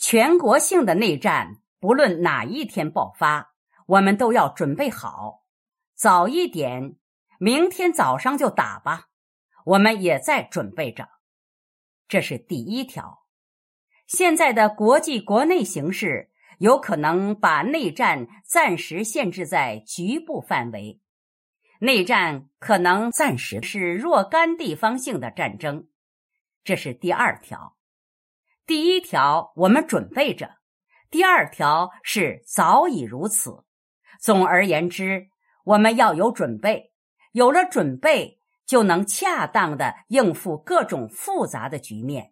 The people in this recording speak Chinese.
全国性的内战，不论哪一天爆发，我们都要准备好。早一点，明天早上就打吧，我们也在准备着。这是第一条。现在的国际国内形势有可能把内战暂时限制在局部范围，内战可能暂时是若干地方性的战争。这是第二条。第一条我们准备着，第二条是早已如此。总而言之，我们要有准备，有了准备就能恰当地应付各种复杂的局面。